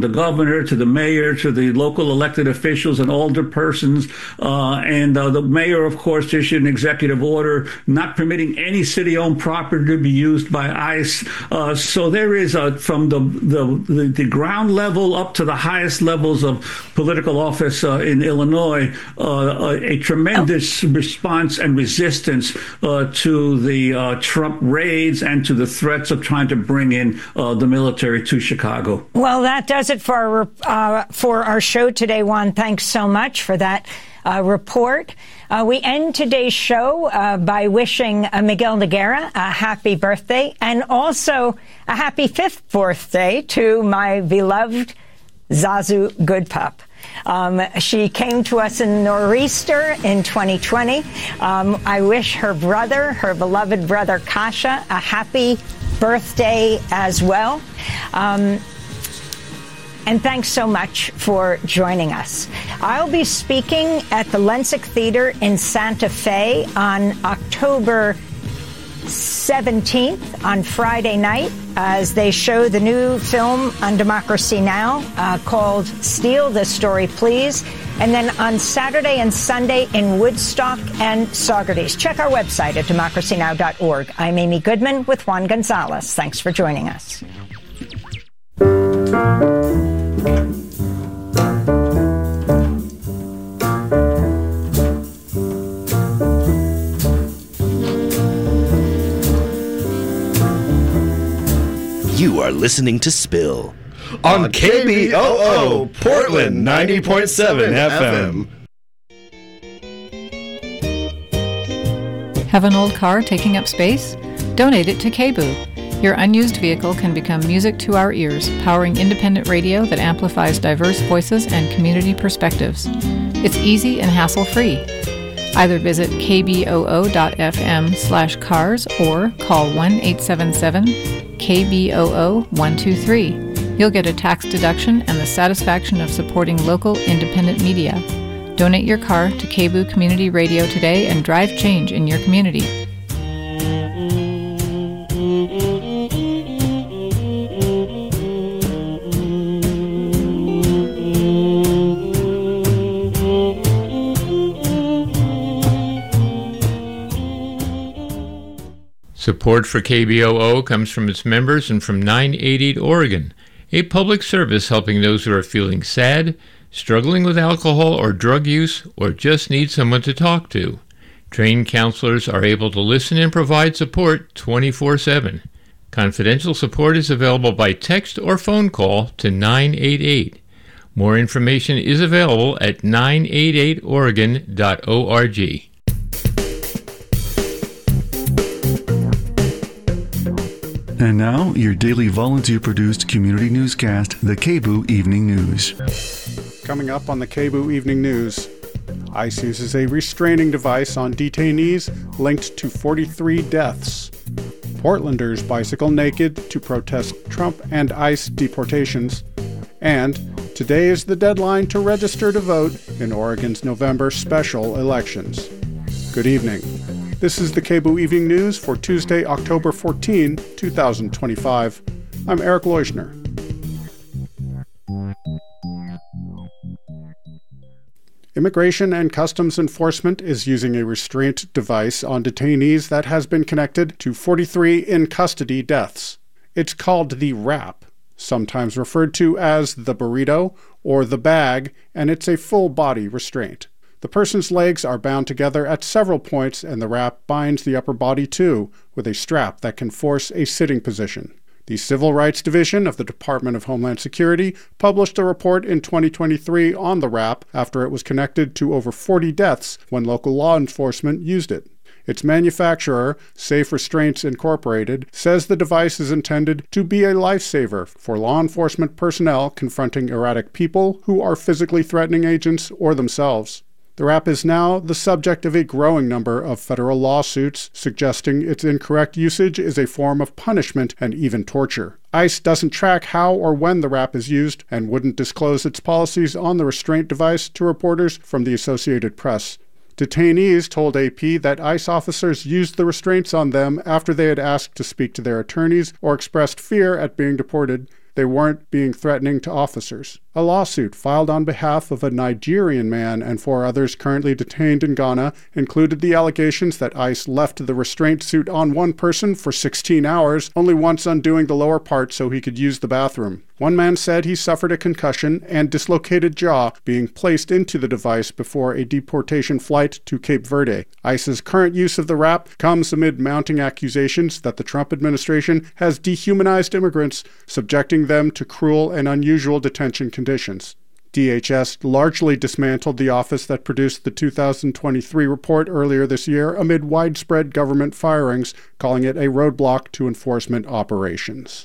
from the governor to the mayor to the local elected officials and alderpersons. And the mayor, of course, issued an executive order not permitting any city-owned property to be used by ICE. So there is, from the ground level up to the highest levels of political office in Illinois, a tremendous response and resistance to the Trump raids and to the threats of trying to bring in the military to Chicago. Well, that does it for our show today, Juan. Thanks so much for that report. We end today's show by wishing Miguel Nogueira a happy birthday and also a happy 5th birthday to my beloved Zazu Goodpup. She came to us in Nor'easter in 2020. I wish her beloved brother Kasha, a happy birthday as well. And thanks so much for joining us. I'll be speaking at the Lensic Theater in Santa Fe on October 17th on Friday night as they show the new film on Democracy Now! Called Steal This Story, Please. And then on Saturday and Sunday in Woodstock and Saugerties. Check our website at democracynow.org. I'm Amy Goodman with Juan Gonzalez. Thanks for joining us. You are listening to Spill on KBOO Portland 90.7 FM. Have an old car taking up space? Donate it to KBOO. Your unused vehicle can become music to our ears, powering independent radio that amplifies diverse voices and community perspectives. It's easy and hassle-free. Either visit kboo.fm/cars or call 1-877-KBOO-123. You'll get a tax deduction and the satisfaction of supporting local independent media. Donate your car to KBOO Community Radio today and drive change in your community. Support for KBOO comes from its members and from 988 Oregon, a public service helping those who are feeling sad, struggling with alcohol or drug use, or just need someone to talk to. Trained counselors are able to listen and provide support 24/7. Confidential support is available by text or phone call to 988. More information is available at 988oregon.org. And now, your daily volunteer-produced community newscast, the KBOO Evening News. Coming up on the KBOO Evening News, ICE uses a restraining device on detainees linked to 43 deaths. Portlanders bicycle naked to protest Trump and ICE deportations. And today is the deadline to register to vote in Oregon's November special elections. Good evening. This is the KBOO Evening News for Tuesday, October 14, 2025. I'm Eric Leuschner. Immigration and Customs Enforcement is using a restraint device on detainees that has been connected to 43 in-custody deaths. It's called the wrap, sometimes referred to as the burrito or the bag, and it's a full-body restraint. The person's legs are bound together at several points, and the wrap binds the upper body too, with a strap that can force a sitting position. The Civil Rights Division of the Department of Homeland Security published a report in 2023 on the wrap after it was connected to over 40 deaths when local law enforcement used it. Its manufacturer, Safe Restraints Incorporated, says the device is intended to be a lifesaver for law enforcement personnel confronting erratic people who are physically threatening agents or themselves. The wrap is now the subject of a growing number of federal lawsuits, suggesting its incorrect usage is a form of punishment and even torture. ICE doesn't track how or when the wrap is used and wouldn't disclose its policies on the restraint device to reporters from the Associated Press. Detainees told AP that ICE officers used the restraints on them after they had asked to speak to their attorneys or expressed fear at being deported, they weren't being threatening to officers. A lawsuit filed on behalf of a Nigerian man and 4 others currently detained in Ghana included the allegations that ICE left the restraint suit on one person for 16 hours, only once undoing the lower part so he could use the bathroom. One man said he suffered a concussion and dislocated jaw being placed into the device before a deportation flight to Cape Verde. ICE's current use of the wrap comes amid mounting accusations that the Trump administration has dehumanized immigrants, subjecting them to cruel and unusual detention conditions. DHS largely dismantled the office that produced the 2023 report earlier this year amid widespread government firings, calling it a roadblock to enforcement operations.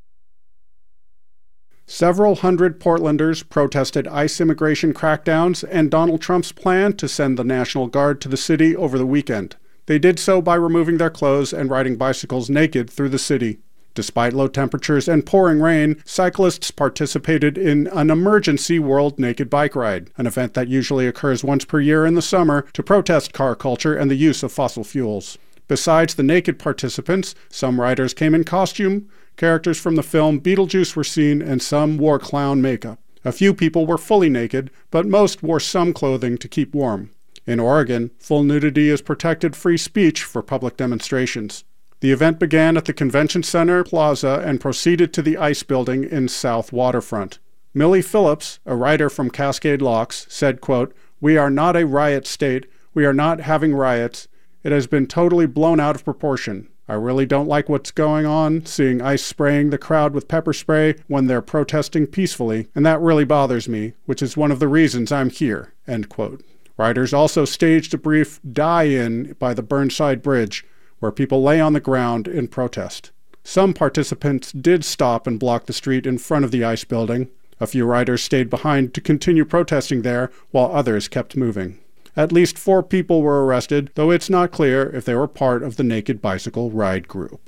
Several hundred Portlanders protested ICE immigration crackdowns and Donald Trump's plan to send the National Guard to the city over the weekend. They did so by removing their clothes and riding bicycles naked through the city. Despite low temperatures and pouring rain, cyclists participated in an emergency World Naked Bike Ride, an event that usually occurs once per year in the summer to protest car culture and the use of fossil fuels. Besides the naked participants, some riders came in costume. Characters from the film Beetlejuice were seen, and some wore clown makeup. A few people were fully naked, but most wore some clothing to keep warm. In Oregon, full nudity is protected free speech for public demonstrations. The event began at the Convention Center Plaza and proceeded to the ICE building in South Waterfront. Millie Phillips, a writer from Cascade Locks, said, quote, "We are not a riot state. We are not having riots. It has been totally blown out of proportion. I really don't like what's going on, seeing ICE spraying the crowd with pepper spray when they're protesting peacefully, and that really bothers me, which is one of the reasons I'm here," end quote. Riders also staged a brief die-in by the Burnside Bridge, where people lay on the ground in protest. Some participants did stop and block the street in front of the ICE building. A few riders stayed behind to continue protesting there, while others kept moving. At least 4 people were arrested, though it's not clear if they were part of the Naked Bicycle Ride group.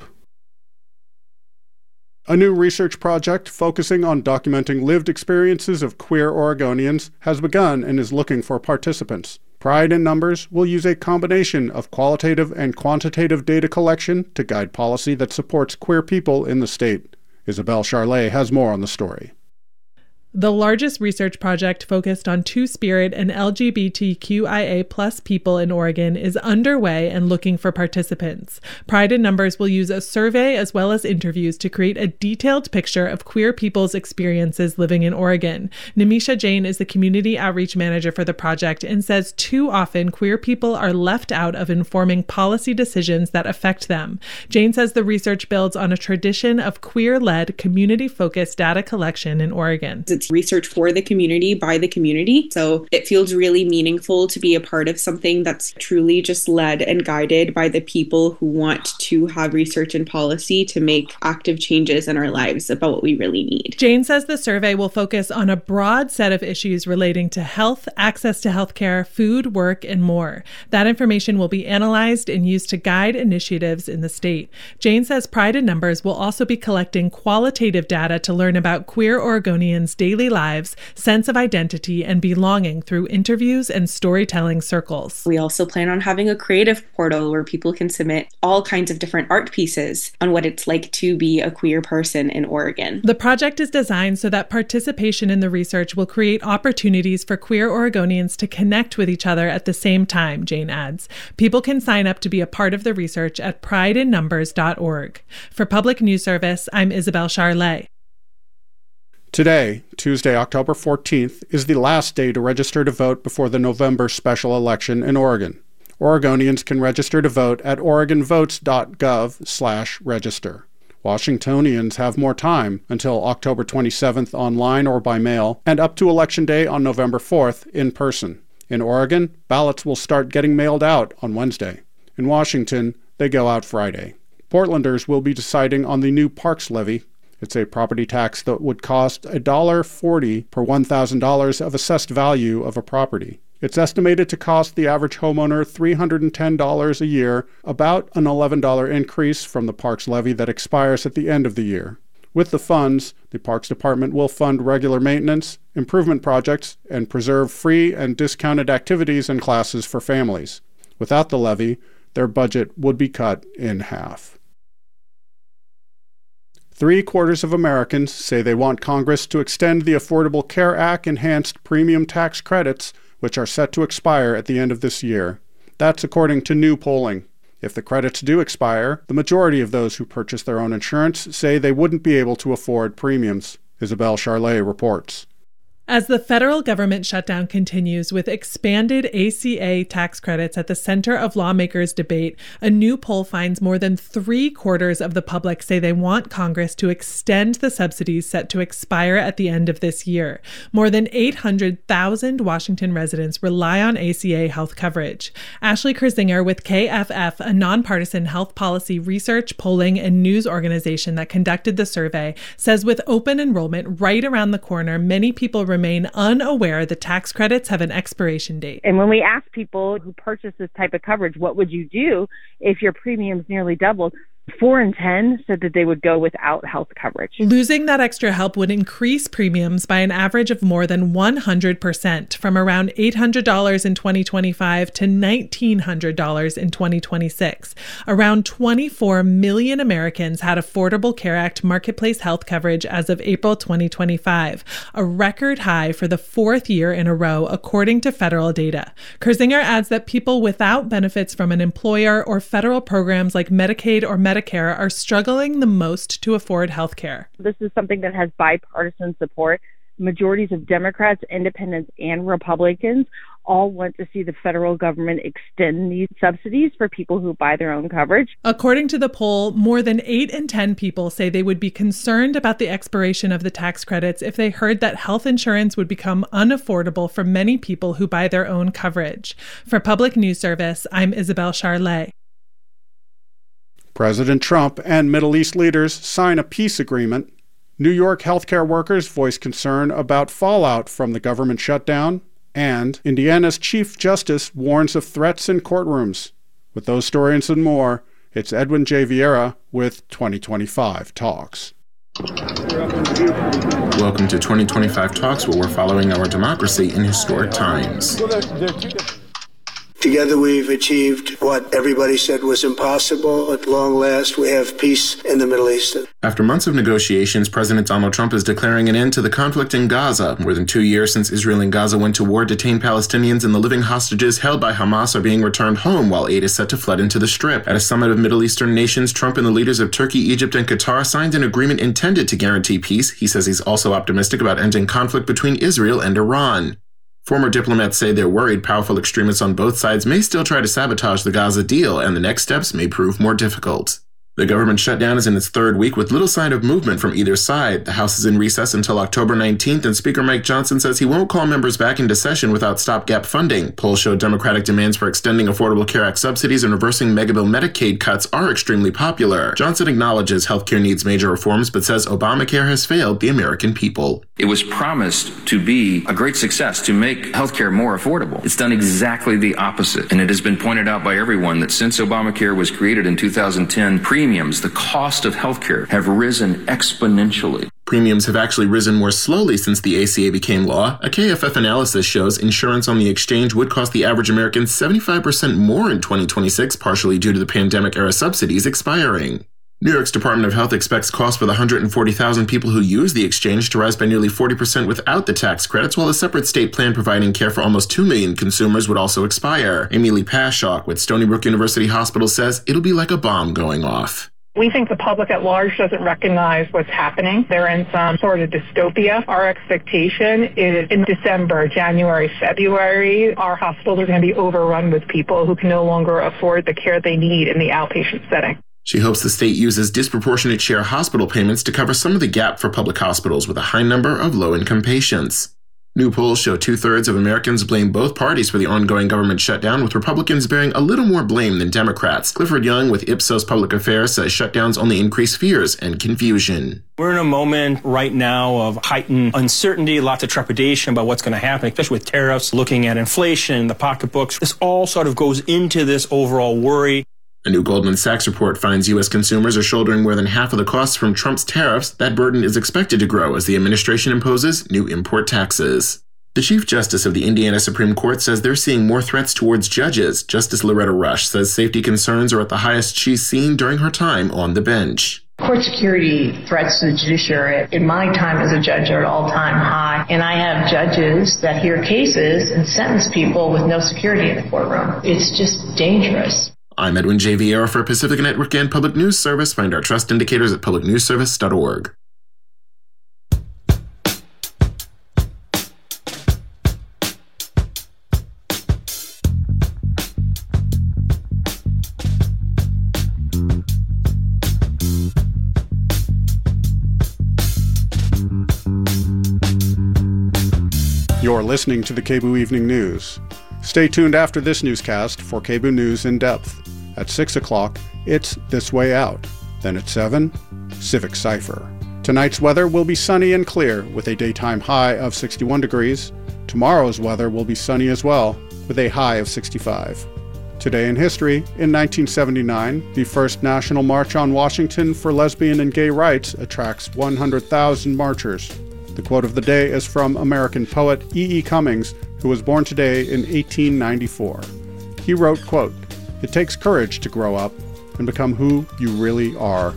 A new research project focusing on documenting lived experiences of queer Oregonians has begun and is looking for participants. Pride in Numbers will use a combination of qualitative and quantitative data collection to guide policy that supports queer people in the state. Isabel Charlet has more on the story. The largest research project focused on Two-Spirit and LGBTQIA+ people in Oregon is underway and looking for participants. Pride in Numbers will use a survey as well as interviews to create a detailed picture of queer people's experiences living in Oregon. Namisha Jain is the community outreach manager for the project and says too often queer people are left out of informing policy decisions that affect them. Jain says the research builds on a tradition of queer-led, community-focused data collection in Oregon. It's research for the community, by the community. So it feels really meaningful to be a part of something that's truly just led and guided by the people who want to have research and policy to make active changes in our lives about what we really need. Jain says the survey will focus on a broad set of issues relating to health, access to healthcare, food, work, and more. That information will be analyzed and used to guide initiatives in the state. Jain says Pride in Numbers will also be collecting qualitative data to learn about queer Oregonians' daily lives, sense of identity, and belonging through interviews and storytelling circles. We also plan on having a creative portal where people can submit all kinds of different art pieces on what it's like to be a queer person in Oregon. The project is designed so that participation in the research will create opportunities for queer Oregonians to connect with each other at the same time, Jain adds. People can sign up to be a part of the research at prideinnumbers.org. For Public News Service, I'm Isabel Charlet. Today, Tuesday, October 14th, is the last day to register to vote before the November special election in Oregon. Oregonians can register to vote at oregonvotes.gov/register. Washingtonians have more time until October 27th online or by mail, and up to Election Day on November 4th in person. In Oregon, ballots will start getting mailed out on Wednesday. In Washington, they go out Friday. Portlanders will be deciding on the new Parks Levy. It's a property tax that would cost $1.40 per $1,000 of assessed value of a property. It's estimated to cost the average homeowner $310 a year, about an $11 increase from the Parks Levy that expires at the end of the year. With the funds, the Parks Department will fund regular maintenance, improvement projects, and preserve free and discounted activities and classes for families. Without the levy, their budget would be cut in half. 3/4 of Americans say they want Congress to extend the Affordable Care Act enhanced premium tax credits, which are set to expire at the end of this year. That's according to new polling. If the credits do expire, the majority of those who purchase their own insurance say they wouldn't be able to afford premiums. Isabel Charlet reports. As the federal government shutdown continues with expanded ACA tax credits at the center of lawmakers' debate, a new poll finds more than 3/4 of the public say they want Congress to extend the subsidies set to expire at the end of this year. More than 800,000 Washington residents rely on ACA health coverage. Ashley Kersinger with KFF, a nonpartisan health policy research, polling, and news organization that conducted the survey, says with open enrollment right around the corner, many people remain unaware the tax credits have an expiration date. And when we ask people who purchase this type of coverage, what would you do if your premiums nearly doubled? 4 in 10 said that they would go without health coverage. Losing that extra help would increase premiums by an average of more than 100%, from around $800 in 2025 to $1,900 in 2026. Around 24 million Americans had Affordable Care Act marketplace health coverage as of April 2025, a record high for the 4th year in a row, according to federal data. Kersinger adds that people without benefits from an employer or federal programs like Medicaid or Medicare are struggling the most to afford health care. This is something that has bipartisan support. Majorities of Democrats, independents, and Republicans all want to see the federal government extend these subsidies for people who buy their own coverage. According to the poll, more than 8 in 10 people say they would be concerned about the expiration of the tax credits if they heard that health insurance would become unaffordable for many people who buy their own coverage. For Public News Service, I'm Isabel Charlet. President Trump and Middle East leaders sign a peace agreement. New York healthcare workers voice concern about fallout from the government shutdown, and Indiana's Chief Justice warns of threats in courtrooms. With those stories and more, it's Edwin J. Vieira with 2025 Talks. Welcome to 2025 Talks, where we're following our democracy in historic times. Together we've achieved what everybody said was impossible. At long last, we have peace in the Middle East. After months of negotiations, President Donald Trump is declaring an end to the conflict in Gaza. More than 2 years since Israel and Gaza went to war, detained Palestinians and the living hostages held by Hamas are being returned home, while aid is set to flood into the Strip. At a summit of Middle Eastern nations, Trump and the leaders of Turkey, Egypt, and Qatar signed an agreement intended to guarantee peace. He says he's also optimistic about ending conflict between Israel and Iran. Former diplomats say they're worried powerful extremists on both sides may still try to sabotage the Gaza deal, and the next steps may prove more difficult. The government shutdown is in its 3rd week with little sign of movement from either side. The House is in recess until October 19th, and Speaker Mike Johnson says he won't call members back into session without stopgap funding. Polls show Democratic demands for extending Affordable Care Act subsidies and reversing megabill Medicaid cuts are extremely popular. Johnson acknowledges healthcare needs major reforms, but says Obamacare has failed the American people. It was promised to be a great success, to make healthcare more affordable. It's done exactly the opposite. And it has been pointed out by everyone that since Obamacare was created in 2010, premiums, the cost of healthcare, have risen exponentially. Premiums have actually risen more slowly since the ACA became law. A KFF analysis shows insurance on the exchange would cost the average American 75% more in 2026, partially due to the pandemic-era subsidies expiring. New York's Department of Health expects costs for the 140,000 people who use the exchange to rise by nearly 40% without the tax credits, while a separate state plan providing care for almost 2 million consumers would also expire. Amy Lee Pashock with Stony Brook University Hospital says it'll be like a bomb going off. We think the public at large doesn't recognize what's happening. They're in some sort of dystopia. Our expectation is in December, January, February, our hospitals are going to be overrun with people who can no longer afford the care they need in the outpatient setting. She hopes the state uses disproportionate share hospital payments to cover some of the gap for public hospitals with a high number of low-income patients. New polls show 2/3 of Americans blame both parties for the ongoing government shutdown, with Republicans bearing a little more blame than Democrats. Clifford Young with Ipsos Public Affairs says shutdowns only increase fears and confusion. We're in a moment right now of heightened uncertainty, lots of trepidation about what's going to happen, especially with tariffs, looking at inflation, the pocketbooks. This all sort of goes into this overall worry. A new Goldman Sachs report finds U.S. consumers are shouldering more than half of the costs from Trump's tariffs. That burden is expected to grow as the administration imposes new import taxes. The Chief Justice of the Indiana Supreme Court says they're seeing more threats towards judges. Justice Loretta Rush says safety concerns are at the highest she's seen during her time on the bench. Court security threats to the judiciary in my time as a judge are at all-time high, and I have judges that hear cases and sentence people with no security in the courtroom. It's just dangerous. I'm Edwin J. Vieira for Pacifica Network and Public News Service. Find our trust indicators at publicnewsservice.org. You're listening to the KBOO Evening News. Stay tuned after this newscast for KBOO News in Depth. At 6 o'clock, it's This Way Out. Then at 7, Civic Cipher. Tonight's weather will be sunny and clear with a daytime high of 61 degrees. Tomorrow's weather will be sunny as well with a high of 65. Today in history, in 1979, the first National March on Washington for lesbian and gay rights attracts 100,000 marchers. The quote of the day is from American poet E.E. Cummings, who was born today in 1894. He wrote, quote, "It takes courage to grow up and become who you really are."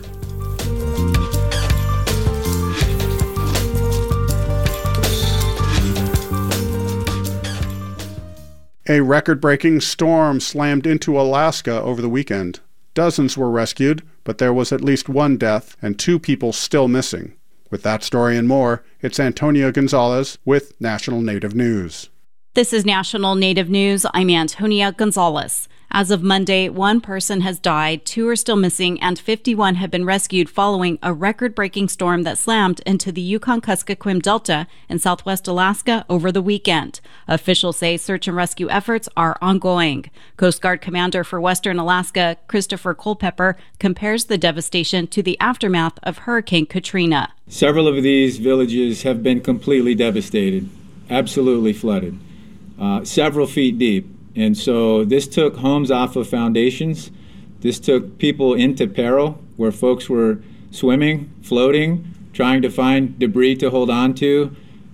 A record-breaking storm slammed into Alaska over the weekend. Dozens were rescued, but there was at least one death and 2 people still missing. With that story and more, it's Antonia Gonzalez with National Native News. This is National Native News. I'm Antonia Gonzalez. As of Monday, 1 person has died, 2 are still missing, and 51 have been rescued following a record-breaking storm that slammed into the Yukon-Kuskokwim Delta in southwest Alaska over the weekend. Officials say search and rescue efforts are ongoing. Coast Guard Commander for Western Alaska, Christopher Culpepper, compares the devastation to the aftermath of Hurricane Katrina. Several of these villages have been completely devastated, absolutely flooded, several feet deep. And so this took homes off of foundations. This took people into peril where folks were swimming, floating, trying to find debris to hold on to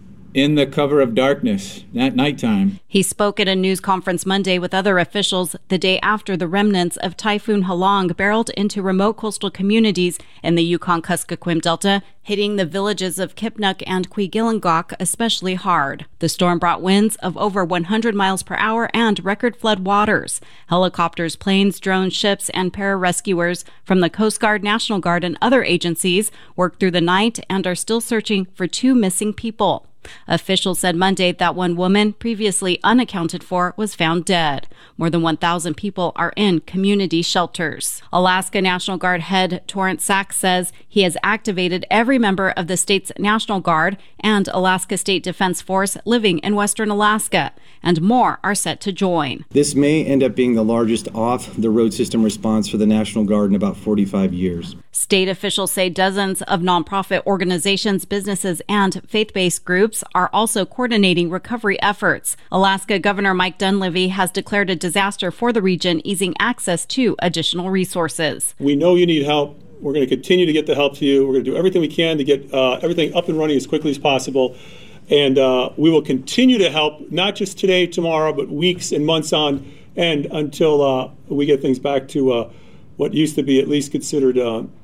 in the cover of darkness at nighttime. He spoke at a news conference Monday with other officials the day after the remnants of Typhoon Halong barreled into remote coastal communities in the Yukon-Kuskokwim Delta, hitting the villages of Kipnuk and Quigilangok especially hard. The storm brought winds of over 100 miles per hour and record flood waters. Helicopters, planes, drones, ships, and pararescuers from the Coast Guard, National Guard, and other agencies worked through the night and are still searching for 2 missing people. Officials said Monday that 1 woman, previously unaccounted for, was found dead. More than 1,000 people are in community shelters. Alaska National Guard head Torrance Sachs says he has activated every member of the state's National Guard and Alaska State Defense Force living in western Alaska, and more are set to join. This may end up being the largest off-the-road system response for the National Guard in about 45 years. State officials say dozens of nonprofit organizations, businesses, and faith-based groups are also coordinating recovery efforts. Alaska Governor Mike Dunleavy has declared a disaster for the region, easing access to additional resources. We know you need help. We're going to continue to get the help to you. We're going to do everything we can to get everything up and running as quickly as possible. And we will continue to help, not just today, tomorrow, but weeks and months on end until we get things back to what used to be at least considered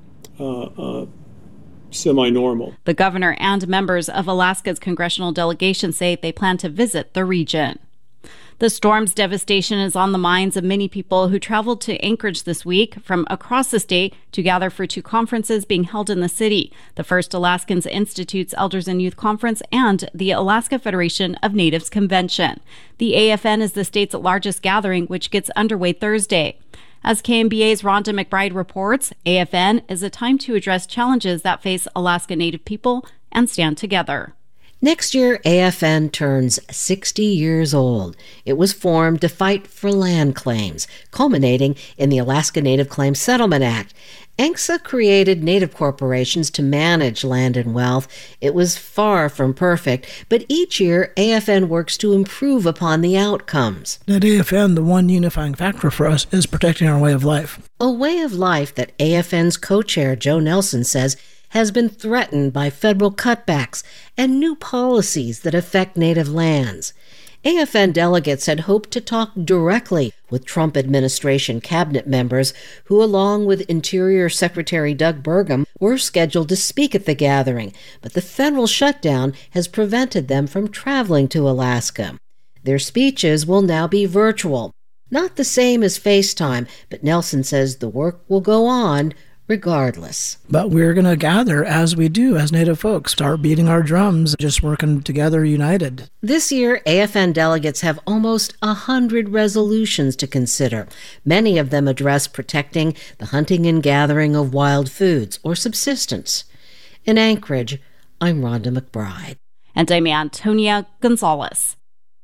semi-normal. The governor and members of Alaska's congressional delegation say they plan to visit the region. The storm's devastation is on the minds of many people who traveled to Anchorage this week from across the state to gather for 2 conferences being held in the city, the First Alaskans Institute's Elders and Youth Conference and the Alaska Federation of Natives Convention. The AFN is the state's largest gathering, which gets underway Thursday. As KMBA's Rhonda McBride reports, AFN is a time to address challenges that face Alaska Native people and stand together. Next year, AFN turns 60 years old. It was formed to fight for land claims, culminating in the Alaska Native Claims Settlement Act. ANCSA created Native corporations to manage land and wealth. It was far from perfect, but each year, AFN works to improve upon the outcomes. At AFN, the one unifying factor for us is protecting our way of life. A way of life that AFN's co-chair, Joe Nelson, says has been threatened by federal cutbacks and new policies that affect Native lands. AFN delegates had hoped to talk directly with Trump administration cabinet members who, along with Interior Secretary Doug Burgum, were scheduled to speak at the gathering, but the federal shutdown has prevented them from traveling to Alaska. Their speeches will now be virtual. Not the same as FaceTime, but Nelson says the work will go on regardless. But we're going to gather as we do as Native folks, start beating our drums, just working together united. This year, AFN delegates have almost 100 resolutions to consider. Many of them address protecting the hunting and gathering of wild foods or subsistence. In Anchorage, I'm Rhonda McBride. And I'm Antonia Gonzalez.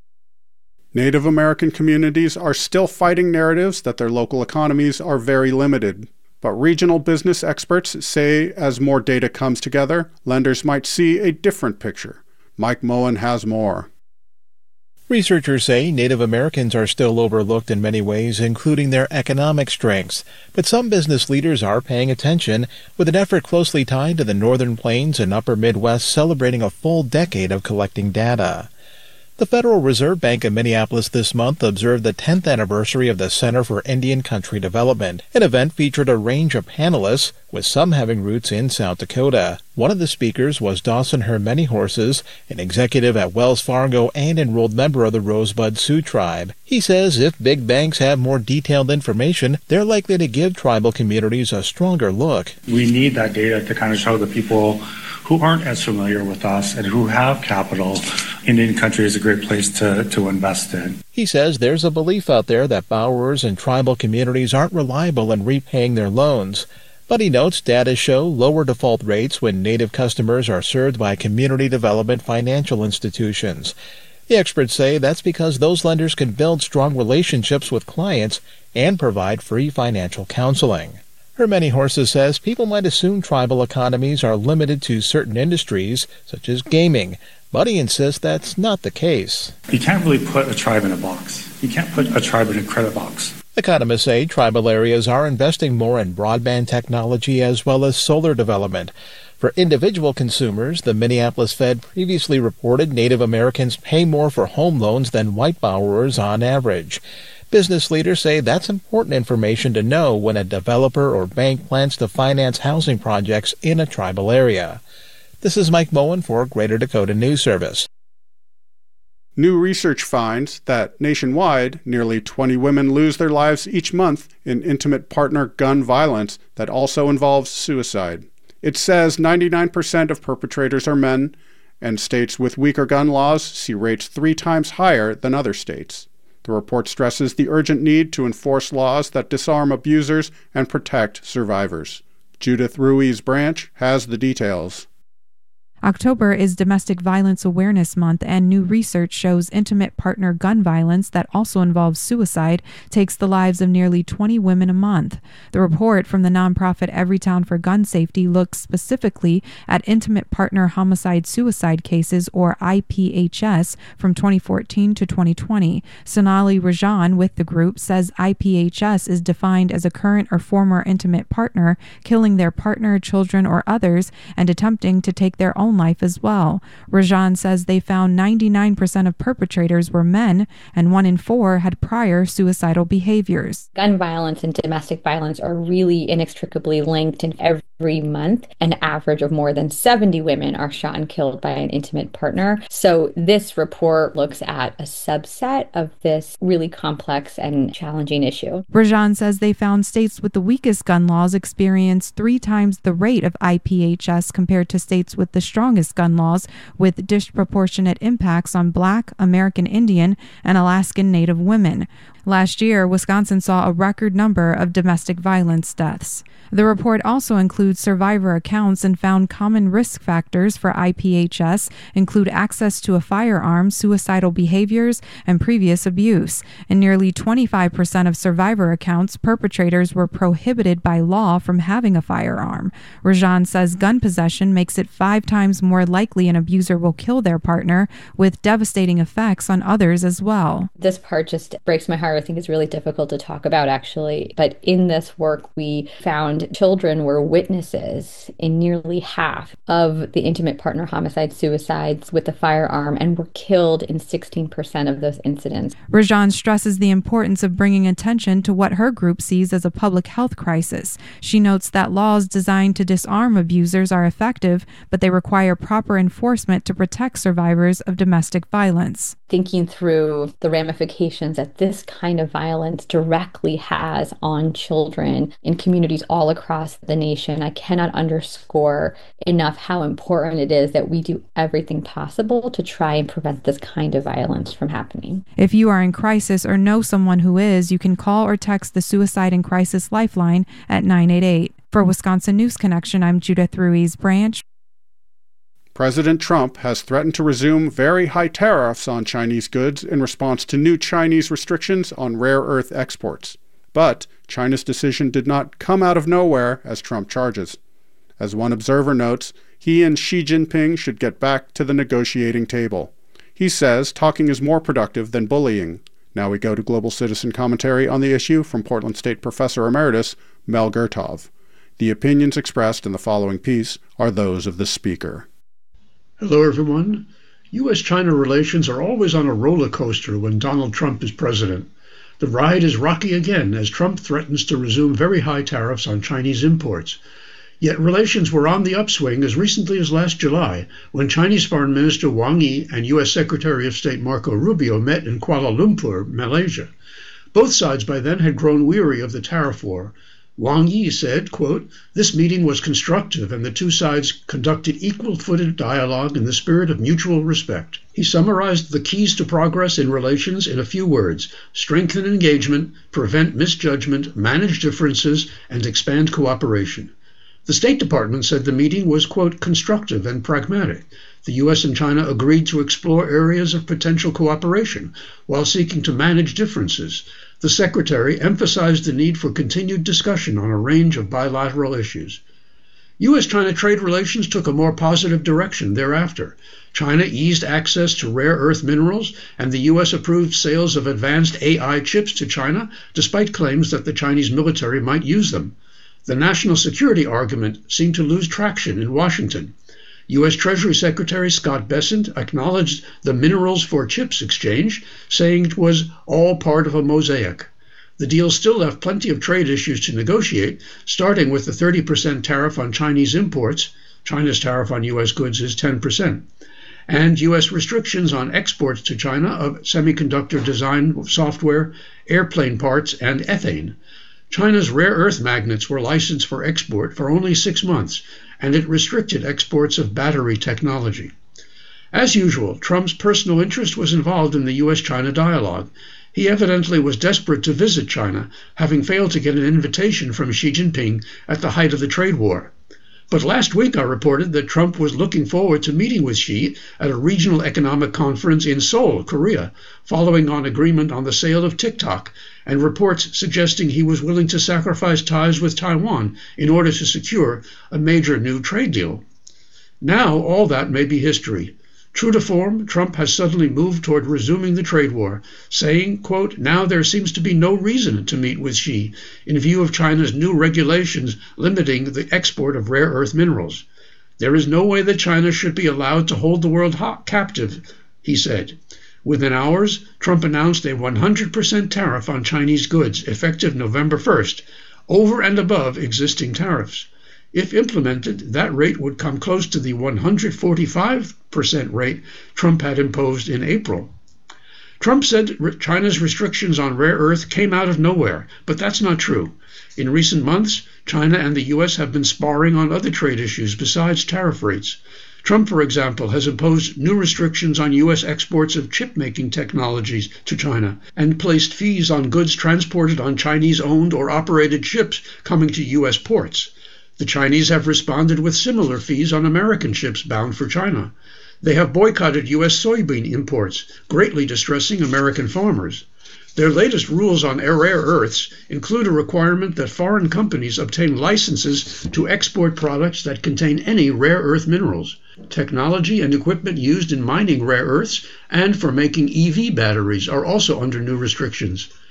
Native American communities are still fighting narratives that their local economies are very limited. But regional business experts say as more data comes together, lenders might see a different picture. Mike Moen has more. Researchers say Native Americans are still overlooked in many ways, including their economic strengths. But some business leaders are paying attention, with an effort closely tied to the Northern Plains and Upper Midwest celebrating a full decade of collecting data. The Federal Reserve Bank of Minneapolis this month observed the 10th anniversary of the Center for Indian Country Development. An event featured a range of panelists, with some having roots in South Dakota. One of the speakers was Dawson Hermany-Horses, an executive at Wells Fargo and enrolled member of the Rosebud Sioux Tribe. He says if big banks have more detailed information, they're likely to give tribal communities a stronger look. We need that data to kind of show the people who aren't as familiar with us and who have capital. Indian country is a great place to invest in. He says there's a belief out there that borrowers and tribal communities aren't reliable in repaying their loans. But he notes data show lower default rates when Native customers are served by community development financial institutions. The experts say that's because those lenders can build strong relationships with clients and provide free financial counseling. Hermany-Horses says people might assume tribal economies are limited to certain industries, such as gaming, but he insists that's not the case. You can't really put a tribe in a box. You can't put a tribe in a credit box. Economists say tribal areas are investing more in broadband technology as well as solar development. For individual consumers, the Minneapolis Fed previously reported Native Americans pay more for home loans than white borrowers on average. Business leaders say that's important information to know when a developer or bank plans to finance housing projects in a tribal area. This is Mike Moen for Greater Dakota News Service. New research finds that nationwide, nearly 20 women lose their lives each month in intimate partner gun violence that also involves suicide. It says 99% of perpetrators are men, and states with weaker gun laws see rates 3 times higher than other states. The report stresses the urgent need to enforce laws that disarm abusers and protect survivors. Judith Ruiz-Branch has the details. October is Domestic Violence Awareness Month, and new research shows intimate partner gun violence that also involves suicide takes the lives of nearly 20 women a month. The report from the nonprofit Everytown for Gun Safety looks specifically at intimate partner homicide-suicide cases, or IPHS, from 2014 to 2020. Sonali Rajan with the group says IPHS is defined as a current or former intimate partner killing their partner, children, or others and attempting to take their own life as well. Rajan says they found 99% of perpetrators were men, and 1 in 4 had prior suicidal behaviors. Gun violence and domestic violence are really inextricably linked, and every month an average of more than 70 women are shot and killed by an intimate partner. So this report looks at a subset of this really complex and challenging issue. Rajan says they found states with the weakest gun laws experience 3 times the rate of IPHS compared to states with the strongest gun laws, with disproportionate impacts on Black, American Indian, and Alaskan Native women. Last year, Wisconsin saw a record number of domestic violence deaths. The report also includes survivor accounts and found common risk factors for IPHS include access to a firearm, suicidal behaviors, and previous abuse. In nearly 25% of survivor accounts, perpetrators were prohibited by law from having a firearm. Rajan says gun possession makes it 5 times more likely an abuser will kill their partner, with devastating effects on others as well. This part just breaks my heart I think is really difficult to talk about, actually. But in this work, we found children were witnesses in nearly half of the intimate partner homicide-suicides with a firearm and were killed in 16% of those incidents. Rajan stresses the importance of bringing attention to what her group sees as a public health crisis. She notes that laws designed to disarm abusers are effective, but they require proper enforcement to protect survivors of domestic violence. Thinking through the ramifications that this kind of violence directly has on children in communities all across the nation, I cannot underscore enough how important it is that we do everything possible to try and prevent this kind of violence from happening. If you are in crisis or know someone who is, you can call or text the Suicide and Crisis Lifeline at 988. For Wisconsin News Connection, I'm Judith Ruiz-Branch. President Trump has threatened to resume very high tariffs on Chinese goods in response to new Chinese restrictions on rare earth exports. But China's decision did not come out of nowhere, as Trump charges. As one observer notes, he and Xi Jinping should get back to the negotiating table. He says talking is more productive than bullying. Now we go to Global Citizen commentary on the issue from Portland State Professor Emeritus Mel Gertov. The opinions expressed in the following piece are those of the speaker. Hello, everyone. U.S.-China relations are always on a roller coaster when Donald Trump is president. The ride is rocky again as Trump threatens to resume very high tariffs on Chinese imports. Yet relations were on the upswing as recently as last July, when Chinese Foreign Minister Wang Yi and U.S. Secretary of State Marco Rubio met in Kuala Lumpur, Malaysia. Both sides by then had grown weary of the tariff war. Wang Yi said, quote, "This meeting was constructive and the two sides conducted equal-footed dialogue in the spirit of mutual respect." He summarized the keys to progress in relations in a few words: strengthen engagement, prevent misjudgment, manage differences, and expand cooperation. The State Department said the meeting was, quote, "constructive and pragmatic." The U.S. and China agreed to explore areas of potential cooperation while seeking to manage differences. The Secretary emphasized the need for continued discussion on a range of bilateral issues. U.S.-China trade relations took a more positive direction thereafter. China eased access to rare earth minerals, and the U.S. approved sales of advanced AI chips to China, despite claims that the Chinese military might use them. The national security argument seemed to lose traction in Washington. U.S. Treasury Secretary Scott Bessent acknowledged the minerals for chips exchange, saying it was all part of a mosaic. The deal still left plenty of trade issues to negotiate, starting with the 30% tariff on Chinese imports. China's tariff on U.S. goods is 10%. And U.S. restrictions on exports to China of semiconductor design software, airplane parts, and ethane. China's rare earth magnets were licensed for export for only 6 months, and it restricted exports of battery technology. As usual, Trump's personal interest was involved in the U.S.-China dialogue. He evidently was desperate to visit China, having failed to get an invitation from Xi Jinping at the height of the trade war. But last week I reported that Trump was looking forward to meeting with Xi at a regional economic conference in Seoul, Korea, following on agreement on the sale of TikTok, and reports suggesting he was willing to sacrifice ties with Taiwan in order to secure a major new trade deal. Now all that may be history. True to form, Trump has suddenly moved toward resuming the trade war, saying, quote, "Now there seems to be no reason to meet with Xi in view of China's new regulations limiting the export of rare earth minerals. There is no way that China should be allowed to hold the world captive," he said. Within hours, Trump announced a 100% tariff on Chinese goods, effective November 1st, over and above existing tariffs. If implemented, that rate would come close to the 145% rate Trump had imposed in April. Trump said China's restrictions on rare earth came out of nowhere, but that's not true. In recent months, China and the U.S. have been sparring on other trade issues besides tariff rates. Trump, for example, has imposed new restrictions on U.S. exports of chip-making technologies to China and placed fees on goods transported on Chinese-owned or operated ships coming to U.S. ports. The Chinese have responded with similar fees on American ships bound for China. They have boycotted U.S. soybean imports, greatly distressing American farmers. Their latest rules on rare earths include a requirement that foreign companies obtain licenses to export products that contain any rare earth minerals, technology and equipment used in mining rare earths and for making EV batteries are also under new restrictions.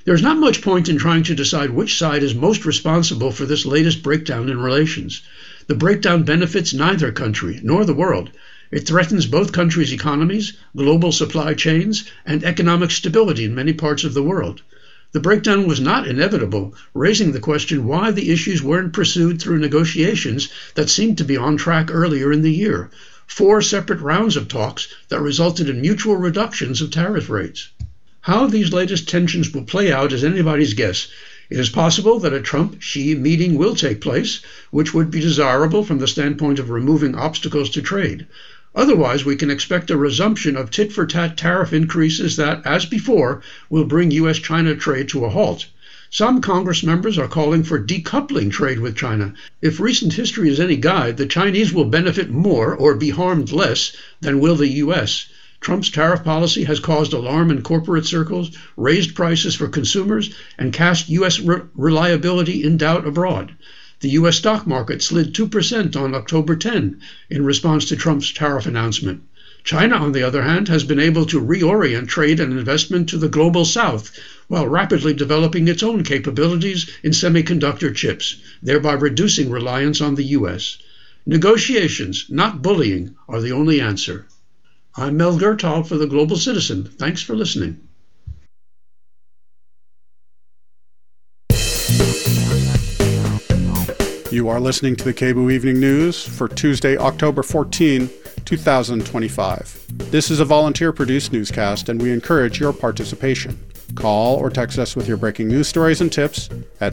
There's not much point in trying to decide which side is most responsible for this latest breakdown in relations. The breakdown benefits neither country nor the world. It threatens both countries' economies, global supply chains, and economic stability in many parts of the world. The breakdown was not inevitable, raising the question why the issues weren't pursued through negotiations that seemed to be on track earlier in the year. 4 separate rounds of talks that resulted in mutual reductions of tariff rates. How these latest tensions will play out is anybody's guess. It is possible that a Trump-Xi meeting will take place, which would be desirable from the standpoint of removing obstacles to trade. Otherwise, we can expect a resumption of tit-for-tat tariff increases that, as before, will bring U.S.-China trade to a halt. Some Congress members are calling for decoupling trade with China. If recent history is any guide, the Chinese will benefit more or be harmed less than will the U.S. Trump's tariff policy has caused alarm in corporate circles, raised prices for consumers, and cast U.S. reliability in doubt abroad. The U.S. stock market slid 2% on October 10 in response to Trump's tariff announcement. China, on the other hand, has been able to reorient trade and investment to the global south while rapidly developing its own capabilities in semiconductor chips, thereby reducing reliance on the U.S. Negotiations, not bullying, are the only answer. I'm Mel Gertall for the Global Citizen. Thanks for listening. You are listening to the KBOO Evening News for Tuesday, October 14, 2025. This is a volunteer-produced newscast, and we encourage your participation. Call or text us with your breaking news stories and tips at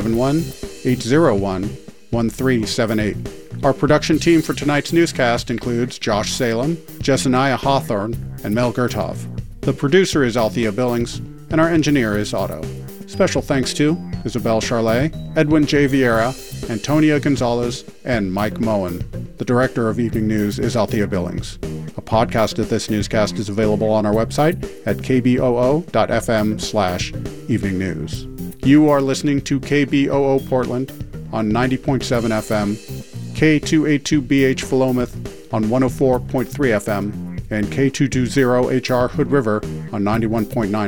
971-801-1378. Our production team for tonight's newscast includes Josh Salem, Jessaniah Hawthorne, and Mel Gertov. The producer is Althea Billings, and our engineer is Otto. Special thanks to Isabel Charlet, Edwin J. Vieira, Antonia Gonzalez, and Mike Moen. The director of Evening News is Althea Billings. A podcast of this newscast is available on our website at kboo.fm/evening news. You are listening to KBOO Portland on 90.7 FM, K282BH Philomath on 104.3 FM, and K220HR Hood River on 91.9